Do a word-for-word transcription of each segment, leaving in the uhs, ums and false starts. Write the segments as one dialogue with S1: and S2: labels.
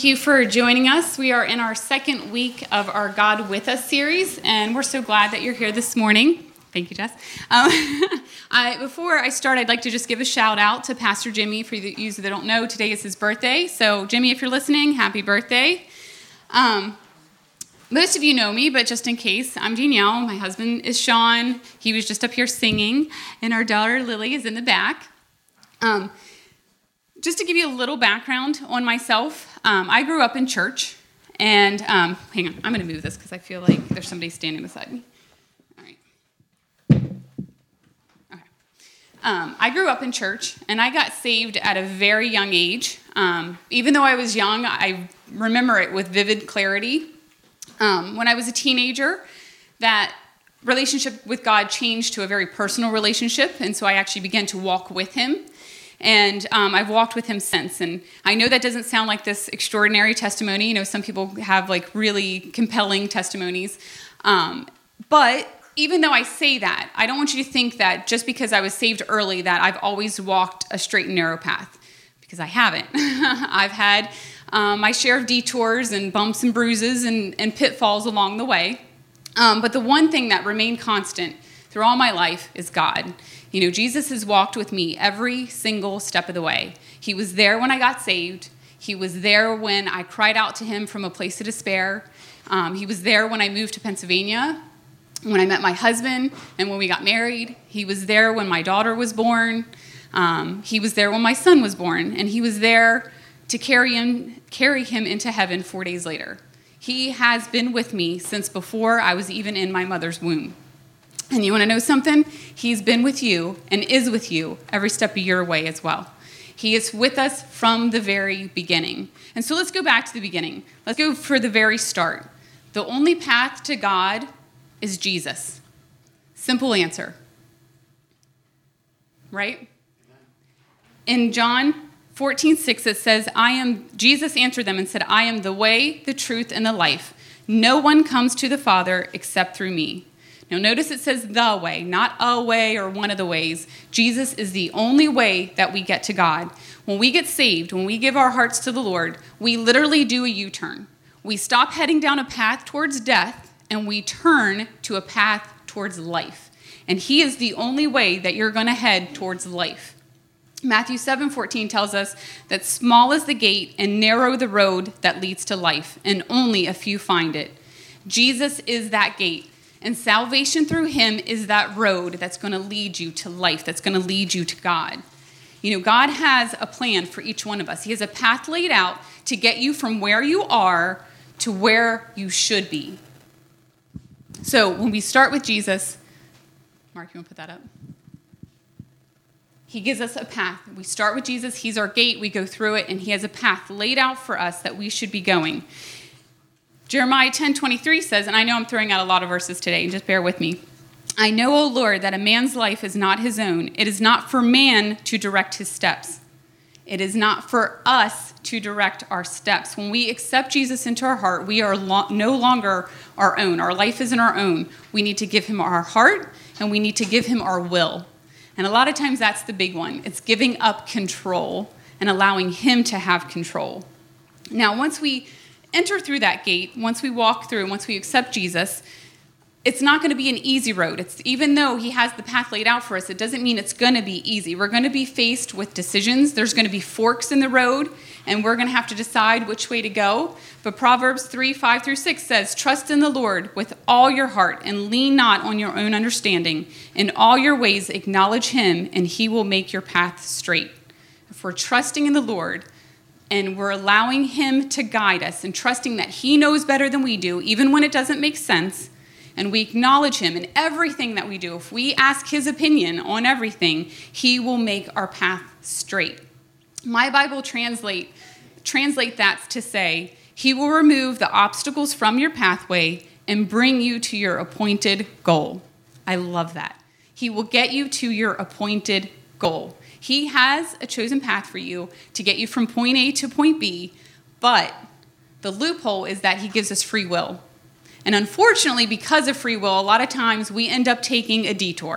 S1: Thank you for joining us. We are in our second week of our God With Us series, and we're so glad that you're here this morning. Thank you, Jess. Um, I, before I start, I'd like to just give a shout out to Pastor Jimmy. For you that don't know, today is his birthday. So, Jimmy, if you're listening, happy birthday. Um, most of you know me, but just in case, I'm Danielle. My husband is Sean. He was just up here singing, and our daughter Lily is in the back. Um, just to give you a little background on myself, um, I grew up in church, and um, hang on, I'm going to move this because I feel like there's somebody standing beside me. All right. Okay. Um, I grew up in church, and I got saved at a very young age. Um, even though I was young, I remember it with vivid clarity. Um, when I was a teenager, that relationship with God changed to a very personal relationship, and so I actually began to walk with him. And um, I've walked with him since. And I know that doesn't sound like this extraordinary testimony. You know, some people have like really compelling testimonies. Um, but even though I say that, I don't want you to think that just because I was saved early that I've always walked a straight and narrow path, because I haven't. I've had um, my share of detours and bumps and bruises and, and pitfalls along the way. Um, but the one thing that remained constant through all my life is God. You know, Jesus has walked with me every single step of the way. He was there when I got saved. He was there when I cried out to him from a place of despair. Um, he was there when I moved to Pennsylvania, when I met my husband, and when we got married. He was there when my daughter was born. Um, he was there when my son was born. And he was there to carry him, carry him into heaven four days later. He has been with me since before I was even in my mother's womb. And you want to know something? He's been with you and is with you every step of your way as well. He is with us from the very beginning. And so let's go back to the beginning. Let's go for the very start. The only path to God is Jesus. Simple answer. Right? In John fourteen six, it says, I am, Jesus answered them and said, I am the way, the truth, and the life. No one comes to the Father except through me. Now, notice it says the way, not a way or one of the ways. Jesus is the only way that we get to God. When we get saved, when we give our hearts to the Lord, we literally do a U-turn. We stop heading down a path towards death, and we turn to a path towards life. And he is the only way that you're going to head towards life. Matthew seven fourteen tells us that small is the gate and narrow the road that leads to life, and only a few find it. Jesus is that gate. And salvation through him is that road that's going to lead you to life, that's going to lead you to God. You know, God has a plan for each one of us. He has a path laid out to get you from where you are to where you should be. So when we start with Jesus, Mark, you want to put that up? He gives us a path. We start with Jesus. He's our gate. We go through it, and he has a path laid out for us that we should be going. Jeremiah ten twenty-three says, and I know I'm throwing out a lot of verses today, just bear with me. I know, O Lord, that a man's life is not his own. It is not for man to direct his steps. It is not for us to direct our steps. When we accept Jesus into our heart, we are lo- no longer our own. Our life isn't our own. We need to give him our heart, and we need to give him our will. And a lot of times that's the big one. It's giving up control and allowing him to have control. Now, once we enter through that gate, once we walk through, once we accept Jesus, it's not going to be an easy road. It's even though he has the path laid out for us, it doesn't mean it's going to be easy. We're going to be faced with decisions. There's going to be forks in the road, and we're going to have to decide which way to go. But Proverbs three, five through six says, trust in the Lord with all your heart and lean not on your own understanding. In all your ways acknowledge him, and he will make your path straight. If we're trusting in the Lord, and we're allowing him to guide us and trusting that he knows better than we do, even when it doesn't make sense, and we acknowledge him in everything that we do. If we ask his opinion on everything, he will make our path straight. My Bible translate, translate that to say, he will remove the obstacles from your pathway and bring you to your appointed goal. I love that. He will get you to your appointed goal. He has a chosen path for you to get you from point A to point B, but the loophole is that he gives us free will. And unfortunately, because of free will, a lot of times we end up taking a detour.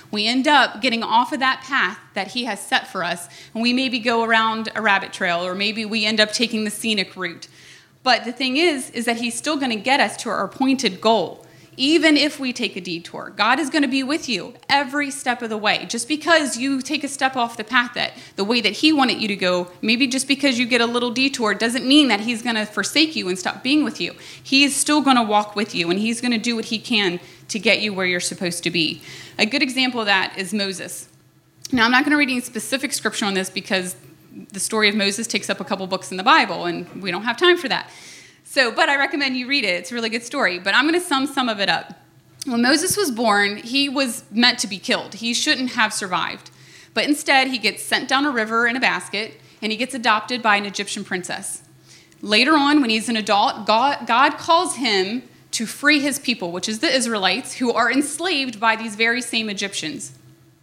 S1: We end up getting off of that path that he has set for us, and we maybe go around a rabbit trail, or maybe we end up taking the scenic route. But the thing is, is that he's still going to get us to our appointed goal. Even if we take a detour, God is going to be with you every step of the way. Just because you take a step off the path that the way that he wanted you to go, maybe just because you get a little detour, doesn't mean that he's going to forsake you and stop being with you. He is still going to walk with you, and he's going to do what he can to get you where you're supposed to be. A good example of that is Moses. Now, I'm not going to read any specific scripture on this because the story of Moses takes up a couple books in the Bible, and we don't have time for that. So, but I recommend you read it. It's a really good story. But I'm going to sum some of it up. When Moses was born, he was meant to be killed. He shouldn't have survived. But instead, he gets sent down a river in a basket, and he gets adopted by an Egyptian princess. Later on, when he's an adult, God, God calls him to free his people, which is the Israelites, who are enslaved by these very same Egyptians.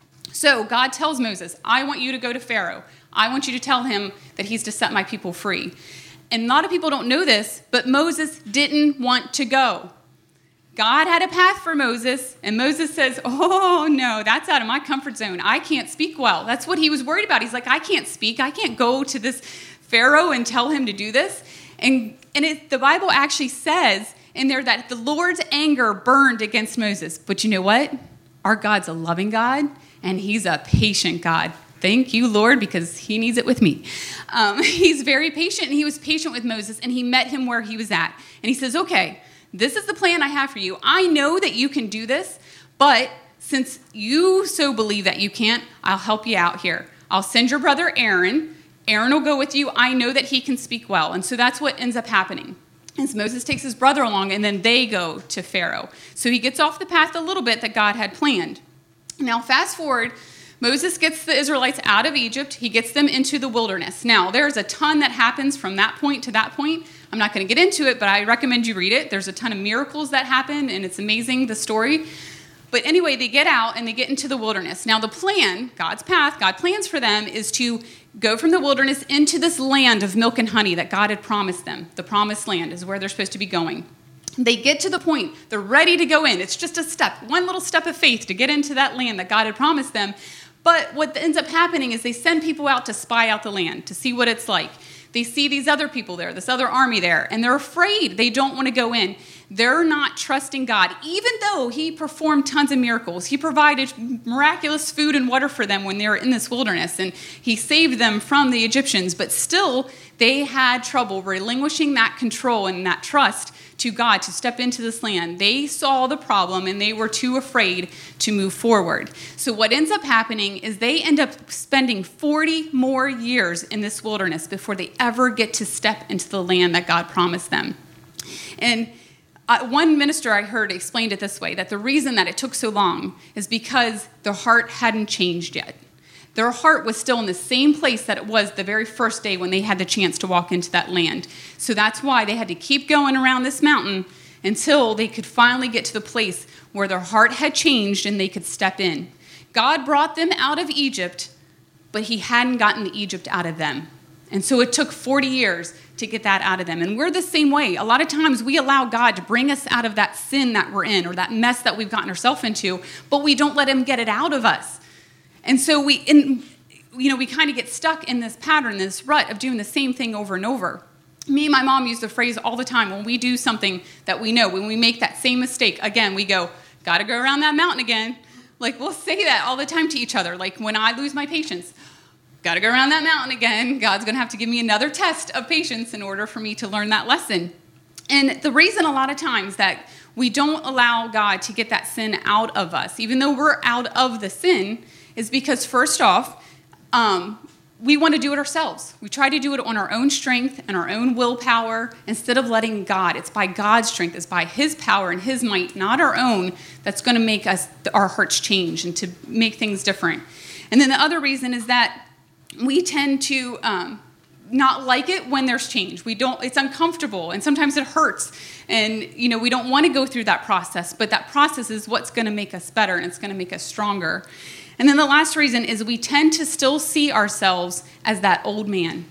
S1: So God tells Moses, I want you to go to Pharaoh. I want you to tell him that he's to set my people free. And a lot of people don't know this, but Moses didn't want to go. God had a path for Moses, and Moses says, oh, no, that's out of my comfort zone. I can't speak well. That's what he was worried about. He's like, I can't speak. I can't go to this Pharaoh and tell him to do this. And, and it, the Bible actually says in there that the Lord's anger burned against Moses. But you know what? Our God's a loving God, and he's a patient God. Thank you, Lord, because he needs it with me. Um, he's very patient, and he was patient with Moses, and he met him where he was at. And he says, okay, this is the plan I have for you. I know that you can do this, but since you so believe that you can't, I'll help you out here. I'll send your brother Aaron. Aaron will go with you. I know that he can speak well. And so that's what ends up happening. As Moses takes his brother along, and then they go to Pharaoh. So he gets off the path a little bit that God had planned. Now, fast forward, Moses gets the Israelites out of Egypt. He gets them into the wilderness. Now, there's a ton that happens from that point to that point. I'm not going to get into it, but I recommend you read it. There's a ton of miracles that happen, and it's amazing, the story. But anyway, they get out, and they get into the wilderness. Now, the plan, God's path, God plans for them, is to go from the wilderness into this land of milk and honey that God had promised them. The promised land is where they're supposed to be going. They get to the point, they're ready to go in. It's just a step, one little step of faith to get into that land that God had promised them. But what ends up happening is they send people out to spy out the land, to see what it's like. They see these other people there, this other army there, and they're afraid. They don't want to go in. They're not trusting God, even though he performed tons of miracles. He provided miraculous food and water for them when they were in this wilderness, and he saved them from the Egyptians. But still, they had trouble relinquishing that control and that trust to God to step into this land. They saw the problem, and they were too afraid to move forward. So what ends up happening is they end up spending forty more years in this wilderness before they ever get to step into the land that God promised them. And Uh, one minister I heard explained it this way, that the reason that it took so long is because their heart hadn't changed yet. Their heart was still in the same place that it was the very first day when they had the chance to walk into that land. So that's why they had to keep going around this mountain until they could finally get to the place where their heart had changed and they could step in. God brought them out of Egypt, but he hadn't gotten Egypt out of them. And so it took forty years to get that out of them. And we're the same way. A lot of times we allow God to bring us out of that sin that we're in or that mess that we've gotten ourselves into, but we don't let him get it out of us. And so we, in, you know, we kind of get stuck in this pattern, this rut of doing the same thing over and over. Me and my mom use the phrase all the time when we do something that we know, when we make that same mistake, again, we go, got to go around that mountain again. Like, we'll say that all the time to each other. Like, when I lose my patience, got to go around that mountain again. God's going to have to give me another test of patience in order for me to learn that lesson. And the reason a lot of times that we don't allow God to get that sin out of us, even though we're out of the sin, is because first off, um, we want to do it ourselves. We try to do it on our own strength and our own willpower instead of letting God. It's by God's strength. It's by his power and his might, not our own, that's going to make us our hearts change and to make things different. And then the other reason is that we tend to um, not like it when there's change. We don't, it's uncomfortable, and sometimes it hurts. And, you know, we don't want to go through that process, but that process is what's going to make us better, and it's going to make us stronger. And then the last reason is we tend to still see ourselves as that old man.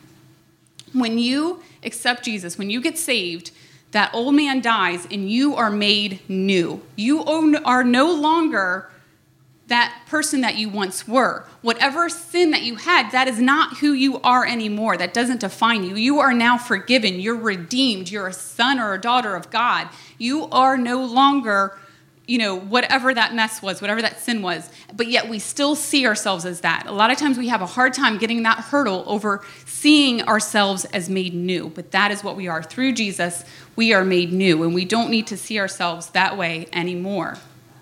S1: When you accept Jesus, when you get saved, that old man dies, and you are made new. You are no longer that person that you once were. Whatever sin that you had, that is not who you are anymore. That doesn't define you. You are now forgiven. You're redeemed. You're a son or a daughter of God. You are no longer, you know, whatever that mess was, whatever that sin was. But yet we still see ourselves as that. A lot of times we have a hard time getting that hurdle over seeing ourselves as made new. But that is what we are. Through Jesus, we are made new. And we don't need to see ourselves that way anymore.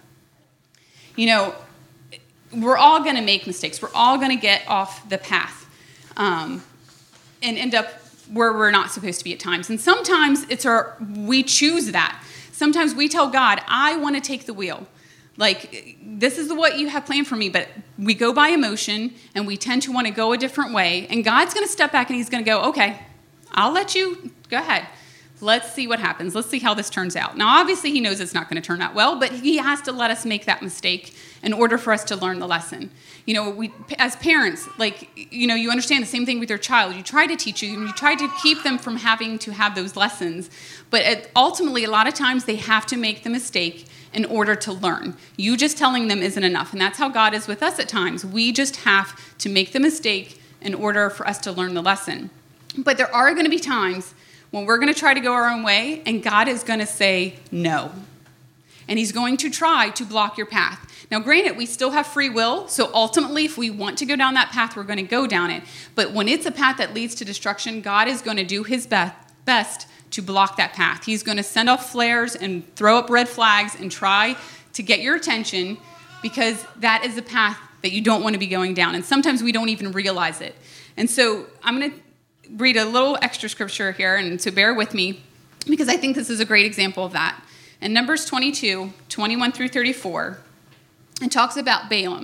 S1: You know, we're all going to make mistakes. We're all going to get off the path um, and end up where we're not supposed to be at times. And sometimes it's our, we choose that. Sometimes we tell God, I want to take the wheel. Like, this is what you have planned for me, but we go by emotion and we tend to want to go a different way. And God's going to step back and he's going to go, okay, I'll let you go ahead. Let's see what happens. Let's see how this turns out. Now, obviously, he knows it's not going to turn out well, but he has to let us make that mistake in order for us to learn the lesson. You know, we, as parents, like, you know, you understand the same thing with your child. You try to teach you, and you try to keep them from having to have those lessons. But it, ultimately, a lot of times, they have to make the mistake in order to learn. You just telling them isn't enough. And that's how God is with us at times. We just have to make the mistake in order for us to learn the lesson. But there are going to be times when we're going to try to go our own way, and God is going to say no. And he's going to try to block your path. Now, granted, we still have free will, so ultimately, if we want to go down that path, we're going to go down it. But when it's a path that leads to destruction, God is going to do his best, best to block that path. He's going to send off flares and throw up red flags and try to get your attention, because that is a path that you don't want to be going down. And sometimes we don't even realize it. And so I'm going to read a little extra scripture here, and so bear with me, because I think this is a great example of that. In Numbers twenty-two, twenty-one through thirty-four, it talks about Balaam.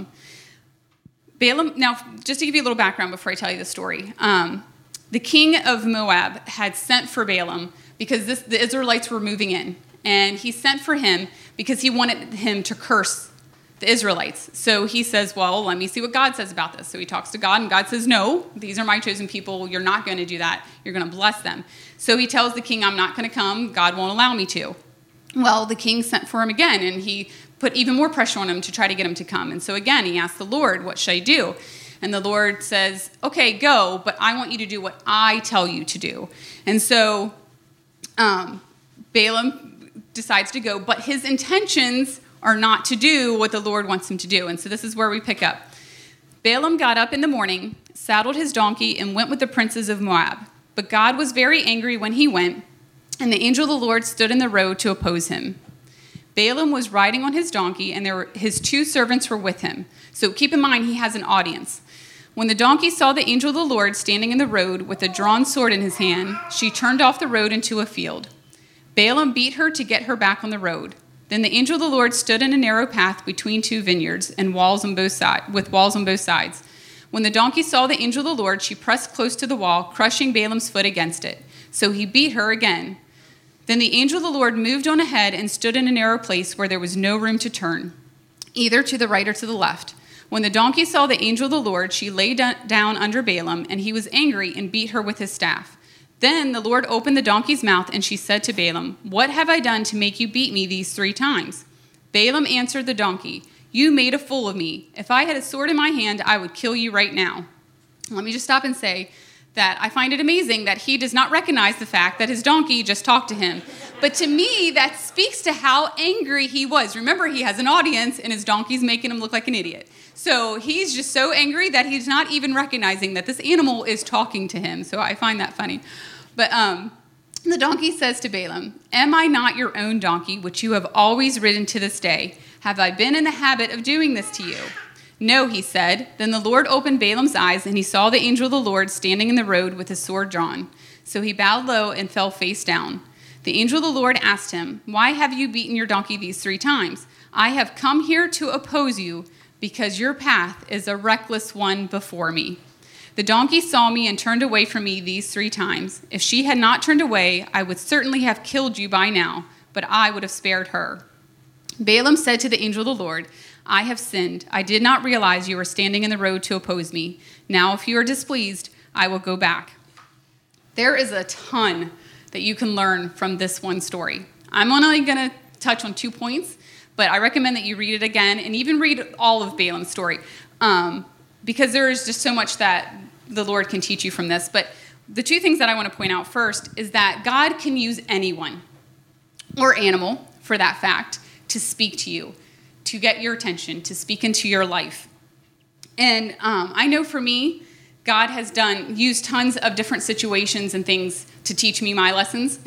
S1: Balaam, now, just to give you a little background before I tell you the story, um, the king of Moab had sent for Balaam because this, the Israelites were moving in, and he sent for him because he wanted him to curse the Israelites. So he says, well, let me see what God says about this. So he talks to God, and God says, no, these are my chosen people. You're not going to do that. You're going to bless them. So he tells the king, I'm not going to come. God won't allow me to. Well, the king sent for him again, and he put even more pressure on him to try to get him to come. And so again, he asked the Lord, what should I do? And the Lord says, okay, go, but I want you to do what I tell you to do. And so um, Balaam decides to go, but his intentions are not to do what the Lord wants him to do. And so this is where we pick up. Balaam got up in the morning, saddled his donkey, and went with the princes of Moab. But God was very angry when he went, and the angel of the Lord stood in the road to oppose him. Balaam was riding on his donkey, and there were, his two servants were with him. So keep in mind, he has an audience. When the donkey saw the angel of the Lord standing in the road with a drawn sword in his hand, she turned off the road into a field. Balaam beat her to get her back on the road. Then the angel of the Lord stood in a narrow path between two vineyards and walls on both sides, with walls on both sides. When the donkey saw the angel of the Lord, she pressed close to the wall, crushing Balaam's foot against it. So he beat her again. Then the angel of the Lord moved on ahead and stood in a narrow place where there was no room to turn, either to the right or to the left. When the donkey saw the angel of the Lord, she lay down under Balaam, and he was angry and beat her with his staff. Then the Lord opened the donkey's mouth, and she said to Balaam, what have I done to make you beat me these three times? Balaam answered the donkey, you made a fool of me. If I had a sword in my hand, I would kill you right now. Let me just stop and say that I find it amazing that he does not recognize the fact that his donkey just talked to him. But to me, that speaks to how angry he was. Remember, he has an audience, and his donkey's making him look like an idiot. So he's just so angry that he's not even recognizing that this animal is talking to him. So I find that funny. But um, the donkey says to Balaam, am I not your own donkey, which you have always ridden to this day? Have I been in the habit of doing this to you? No, he said. Then the Lord opened Balaam's eyes, and he saw the angel of the Lord standing in the road with his sword drawn. So he bowed low and fell face down. The angel of the Lord asked him, why have you beaten your donkey these three times? I have come here to oppose you, because your path is a reckless one before me. The donkey saw me and turned away from me these three times. If she had not turned away, I would certainly have killed you by now, but I would have spared her. Balaam said to the angel of the Lord, I have sinned. I did not realize you were standing in the road to oppose me. Now, if you are displeased, I will go back. There is a ton that you can learn from this one story. I'm only going to touch on two points, but I recommend that you read it again and even read all of Balaam's story, um, because there is just so much that the Lord can teach you from this. But the two things that I want to point out first is that God can use anyone, or animal for that fact, to speak to you, to get your attention, to speak into your life. And um, I know for me, God has done used tons of different situations and things to teach me my lessons.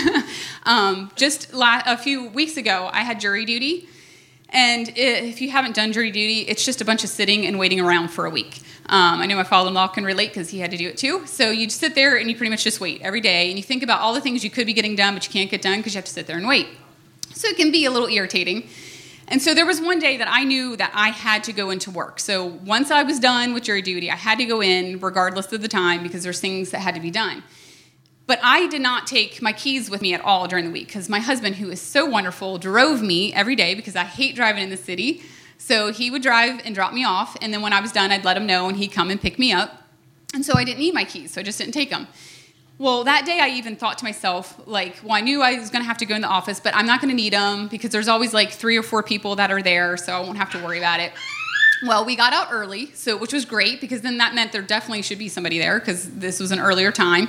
S1: um, just la- a few weeks ago, I had jury duty. And it, if you haven't done jury duty, it's just a bunch of sitting and waiting around for a week. Um, I know my father-in-law can relate because he had to do it too. So you sit there and you pretty much just wait every day. And you think about all the things you could be getting done, but you can't get done because you have to sit there and wait. So it can be a little irritating. And so there was one day that I knew that I had to go into work. So once I was done with jury duty, I had to go in regardless of the time because there's things that had to be done. But I did not take my keys with me at all during the week because my husband, who is so wonderful, drove me every day because I hate driving in the city. So he would drive and drop me off. And then when I was done, I'd let him know and he'd come and pick me up. And so I didn't need my keys, so I just didn't take them. Well, that day I even thought to myself, like, well, I knew I was going to have to go in the office, but I'm not going to need them because there's always like three or four people that are there, so I won't have to worry about it. Well, we got out early, so which was great because then that meant there definitely should be somebody there because this was an earlier time.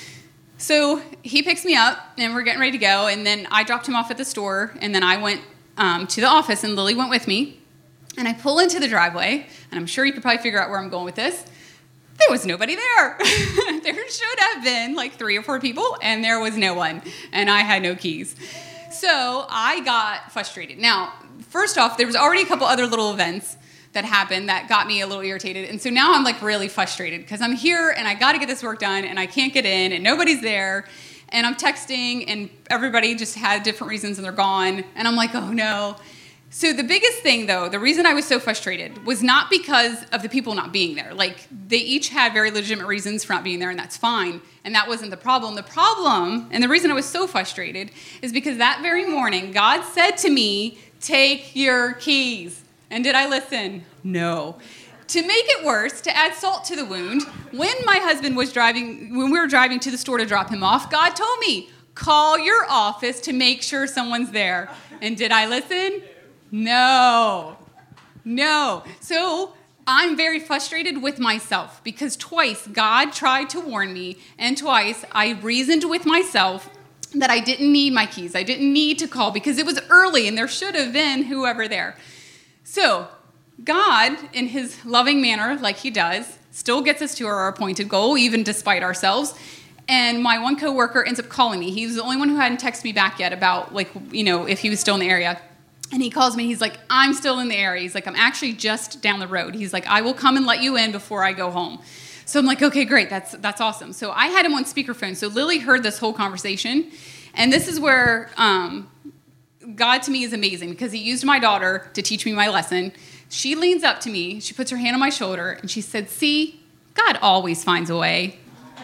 S1: So he picks me up, and we're getting ready to go, and then I dropped him off at the store, and then I went um, to the office, and Lily went with me, and I pull into the driveway, and I'm sure you could probably figure out where I'm going with this. There was nobody there. There should have been like three or four people, and there was no one, and I had no keys. So I got frustrated. Now, first off, there was already a couple other little events that happened that got me a little irritated, and so now I'm like really frustrated because I'm here, and I got to get this work done, and I can't get in, and nobody's there, and I'm texting, and everybody just had different reasons, and they're gone, and I'm like, oh no. So the biggest thing, though, the reason I was so frustrated was not because of the people not being there. Like, they each had very legitimate reasons for not being there, and that's fine. And that wasn't the problem. The problem, and the reason I was so frustrated, is because that very morning, God said to me, take your keys. And did I listen? No. To make it worse, to add salt to the wound, when my husband was driving, when we were driving to the store to drop him off, God told me, call your office to make sure someone's there. And did I listen? No, no. So I'm very frustrated with myself because twice God tried to warn me, and twice I reasoned with myself that I didn't need my keys. I didn't need to call because it was early and there should have been whoever there. So God, in his loving manner, like he does, still gets us to our appointed goal, even despite ourselves. And my one coworker ends up calling me. He was the only one who hadn't texted me back yet about, like, you know, if he was still in the area. And he calls me, he's like, I'm still in the area. He's like, I'm actually just down the road. He's like, I will come and let you in before I go home. So I'm like, okay, great, that's that's awesome. So I had him on speakerphone. So Lily heard this whole conversation. And this is where um, God to me is amazing because he used my daughter to teach me my lesson. She leans up to me, she puts her hand on my shoulder, and she said, see, God always finds a way.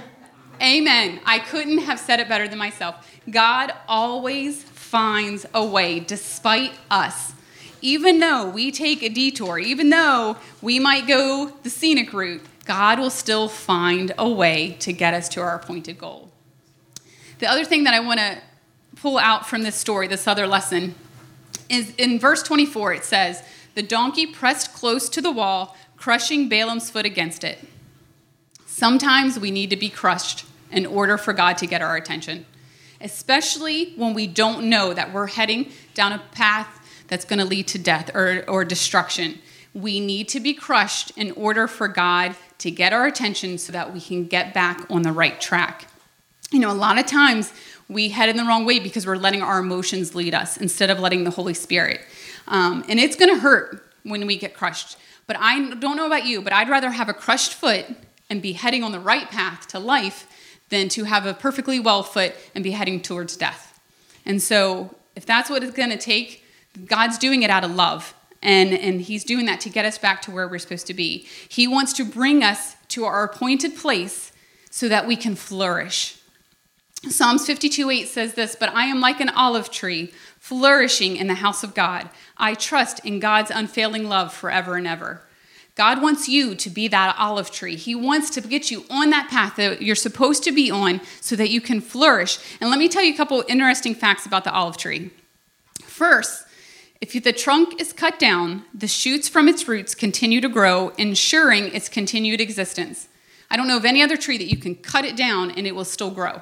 S1: Amen. I couldn't have said it better than myself. God always finds a way despite us. Even though we take a detour, even though we might go the scenic route, God will still find a way to get us to our appointed goal. The other thing that I want to pull out from this story, this other lesson, is in verse twenty-four, it says, the donkey pressed close to the wall, crushing Balaam's foot against it. Sometimes we need to be crushed in order for God to get our attention, especially when we don't know that we're heading down a path that's going to lead to death or, or destruction. We need to be crushed in order for God to get our attention so that we can get back on the right track. You know, a lot of times we head in the wrong way because we're letting our emotions lead us instead of letting the Holy Spirit. Um, and it's going to hurt when we get crushed. But I don't know about you, but I'd rather have a crushed foot and be heading on the right path to life than to have a perfectly well foot and be heading towards death. And so if that's what it's going to take, God's doing it out of love. And, and he's doing that to get us back to where we're supposed to be. He wants to bring us to our appointed place so that we can flourish. Psalms fifty-two eight says this, but I am like an olive tree flourishing in the house of God. I trust in God's unfailing love forever and ever. God wants you to be that olive tree. He wants to get you on that path that you're supposed to be on so that you can flourish. And let me tell you a couple interesting facts about the olive tree. First, If the trunk is cut down, the shoots from its roots continue to grow, ensuring its continued existence. I don't know of any other tree that you can cut it down and it will still grow.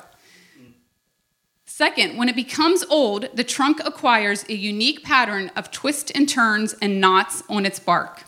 S1: Second, when it becomes old, the trunk acquires a unique pattern of twists and turns and knots on its bark.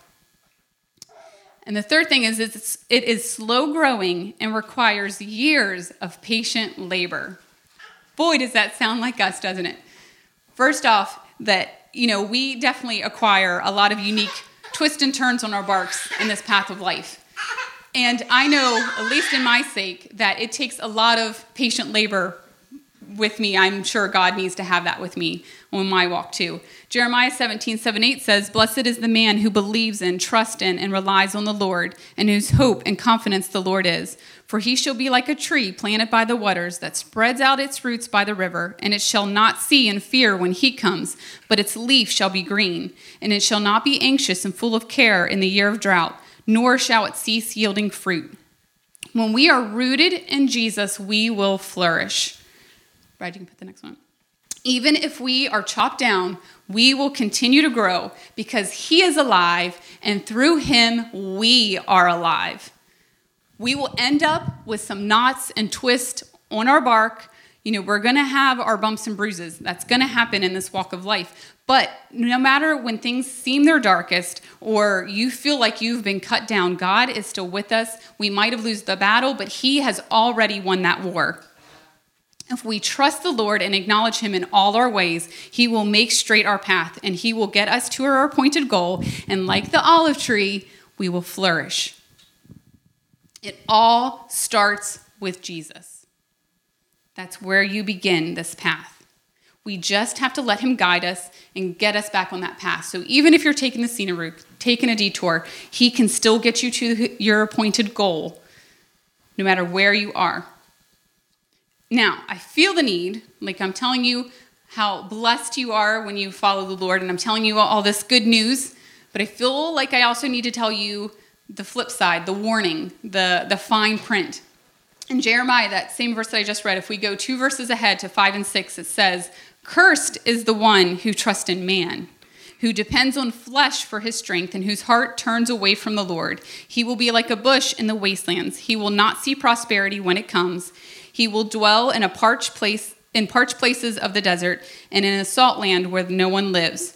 S1: And the third thing is it's, it is slow growing and requires years of patient labor. Boy, does that sound like us, doesn't it? First off, that, you know, we definitely acquire a lot of unique twists and turns on our barks in this path of life. And I know, at least in my sake, that it takes a lot of patient labor with me. I'm sure God needs to have that with me on my walk too. Jeremiah seventeen, seven, eight says, "Blessed is the man who believes in, trusts in, and relies on the Lord, and whose hope and confidence the Lord is. For he shall be like a tree planted by the waters that spreads out its roots by the river, and it shall not see and fear when heat comes, but its leaf shall be green, and it shall not be anxious and full of care in the year of drought, nor shall it cease yielding fruit." When we are rooted in Jesus, we will flourish. Brad, you can put the next one. Even if we are chopped down, we will continue to grow because he is alive, and through him, we are alive. We will end up with some knots and twists on our bark. You know, we're going to have our bumps and bruises. That's going to happen in this walk of life. But no matter when things seem their darkest or you feel like you've been cut down, God is still with us. We might have lost the battle, but he has already won that war. If we trust the Lord and acknowledge him in all our ways, he will make straight our path, and he will get us to our appointed goal. And like the olive tree, we will flourish. It all starts with Jesus. That's where you begin this path. We just have to let him guide us and get us back on that path. So even if you're taking the scenic route, taking a detour, he can still get you to your appointed goal, no matter where you are. Now, I feel the need, like I'm telling you how blessed you are when you follow the Lord, and I'm telling you all this good news, but I feel like I also need to tell you the flip side, the warning, the, the fine print. In Jeremiah, that same verse that I just read, if we go two verses ahead to five and six, it says, "Cursed is the one who trusts in man, who depends on flesh for his strength, and whose heart turns away from the Lord. He will be like a bush in the wastelands. He will not see prosperity when it comes. He will dwell in a parched place, in parched places of the desert, and in a salt land where no one lives."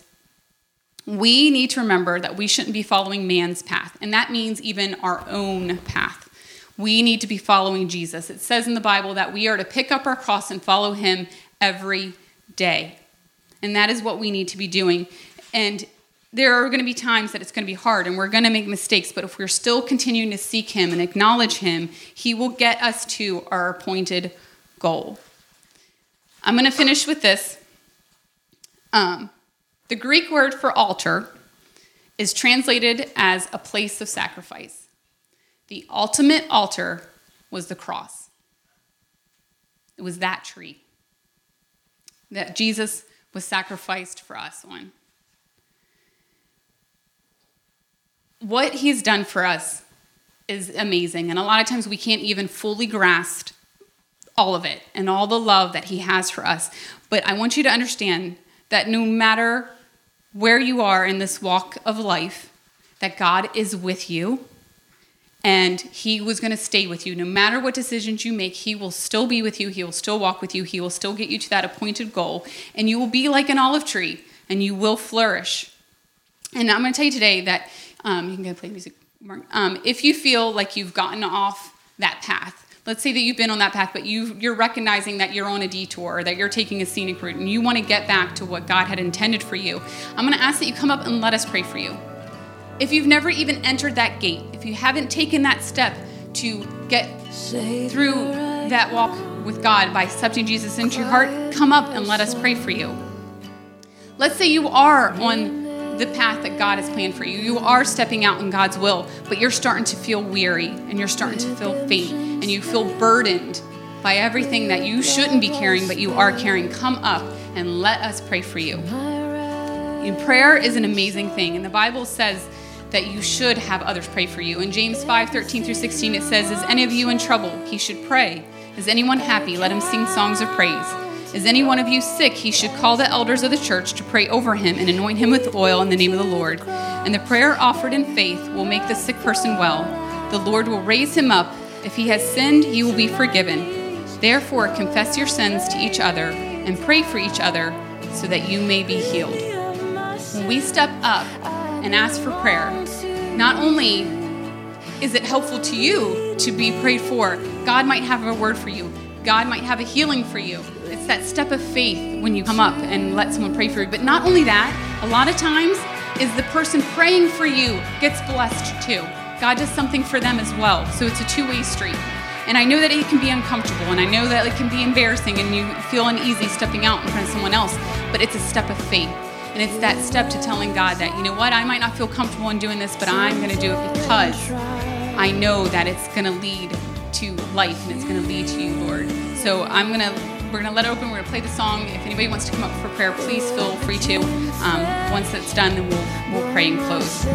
S1: We need to remember that we shouldn't be following man's path, and that means even our own path. We need to be following Jesus. It says in the Bible that we are to pick up our cross and follow him every day, and that is what we need to be doing. And there are going to be times that it's going to be hard, and we're going to make mistakes, but if we're still continuing to seek him and acknowledge him, he will get us to our appointed goal. I'm going to finish with this. Um, the Greek word for altar is translated as a place of sacrifice. The ultimate altar was the cross. It was that tree that Jesus was sacrificed for us on. What he's done for us is amazing. And a lot of times we can't even fully grasp all of it and all the love that he has for us. But I want you to understand that no matter where you are in this walk of life, that God is with you, and he was going to stay with you. No matter what decisions you make, he will still be with you. He will still walk with you. He will still get you to that appointed goal. And you will be like an olive tree, and you will flourish. And I'm going to tell you today that Um, you can go play music, Mark. Um, if you feel like you've gotten off that path, let's say that you've been on that path, but you, you're recognizing that you're on a detour, or that you're taking a scenic route, and you want to get back to what God had intended for you, I'm going to ask that you come up and let us pray for you. If you've never even entered that gate, if you haven't taken that step to get through that walk with God by accepting Jesus into your heart, come up and let us pray for you. Let's say you are on the path that God has planned for you. You are stepping out in God's will, but you're starting to feel weary, and you're starting to feel faint, and you feel burdened by everything that you shouldn't be carrying, but you are carrying. Come up and let us pray for you. And prayer is an amazing thing, and the Bible says that you should have others pray for you. In James five, thirteen through sixteen, it says, "Is any of you in trouble? He should pray. Is anyone happy? Let him sing songs of praise. Is any one of you sick? He should call the elders of the church to pray over him and anoint him with oil in the name of the Lord. And the prayer offered in faith will make the sick person well. The Lord will raise him up. If he has sinned, he will be forgiven. Therefore, confess your sins to each other and pray for each other so that you may be healed. When we step up and ask for prayer, not only is it helpful to you to be prayed for, God might have a word for you. God might have a healing for you. It's that step of faith when you come up and let someone pray for you. But not only that, a lot of times is the person praying for you gets blessed too. God does something for them as well. So it's a two-way street. And I know that it can be uncomfortable, and I know that it can be embarrassing, and you feel uneasy stepping out in front of someone else, but it's a step of faith. And it's that step to telling God that, you know what, I might not feel comfortable in doing this, but I'm going to do it because I know that it's going to lead to life, and it's going to lead to you, Lord. So I'm going to, we're going to let it open. We're going to play the song. If anybody wants to come up for prayer, please feel free to. Um, once that's done, then we'll, we'll pray and close.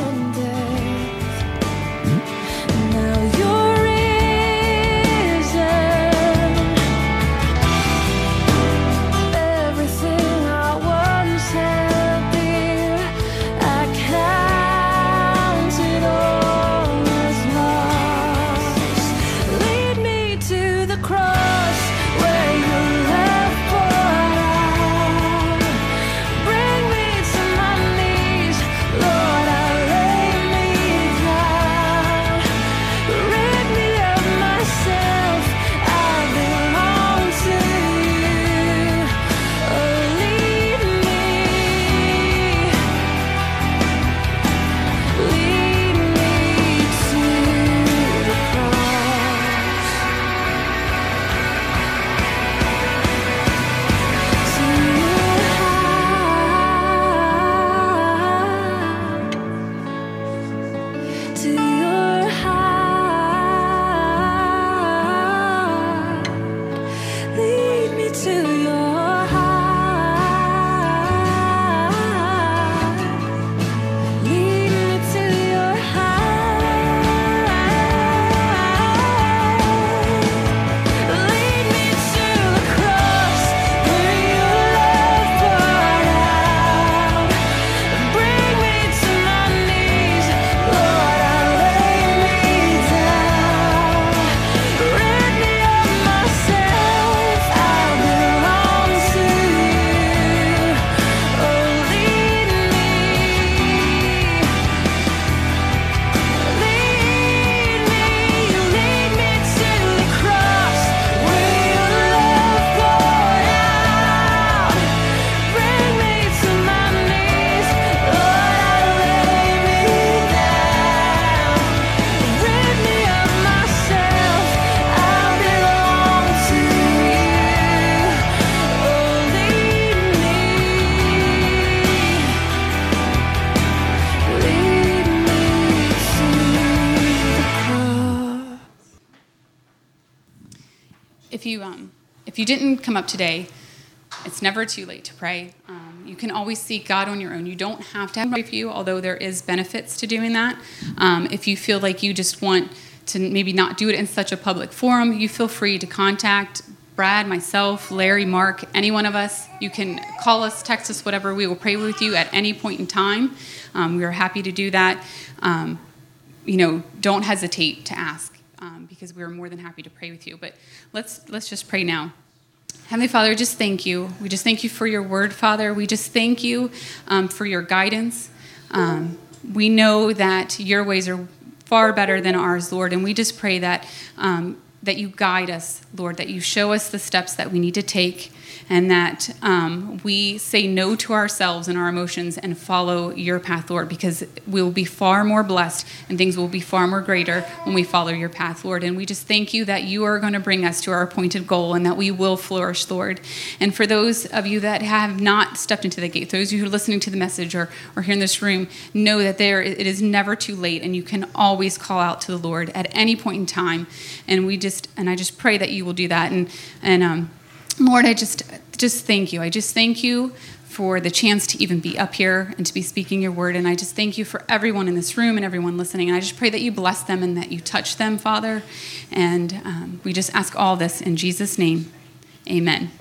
S1: If you um, if you didn't come up today, it's never too late to pray. Um, you can always seek God on your own. You don't have to have pray for you, although there is benefits to doing that. Um, if you feel like you just want to maybe not do it in such a public forum, you feel free to contact Brad, myself, Larry, Mark, any one of us. You can call us, text us, whatever. We will pray with you at any point in time. Um, we are happy to do that. Um, you know, don't hesitate to ask. Um, because we are more than happy to pray with you. But let's let's just pray now. Heavenly Father, just thank you. We just thank you for your word, Father. We just thank you um, for your guidance. Um, we know that your ways are far better than ours, Lord, and we just pray that um, that you guide us, Lord, that you show us the steps that we need to take, and that um, we say no to ourselves and our emotions and follow your path, Lord, because we will be far more blessed and things will be far more greater when we follow your path, Lord. And we just thank you that you are going to bring us to our appointed goal and that we will flourish, Lord. And for those of you that have not stepped into the gate, those of you who are listening to the message or, or here in this room, know that there it is never too late, and you can always call out to the Lord at any point in time. And we just and I just pray that you will do that. And and um, Lord, I just just thank you. I just thank you for the chance to even be up here and to be speaking your word. And I just thank you for everyone in this room and everyone listening. And I just pray that you bless them and that you touch them, Father. And um, we just ask all this in Jesus' name. Amen.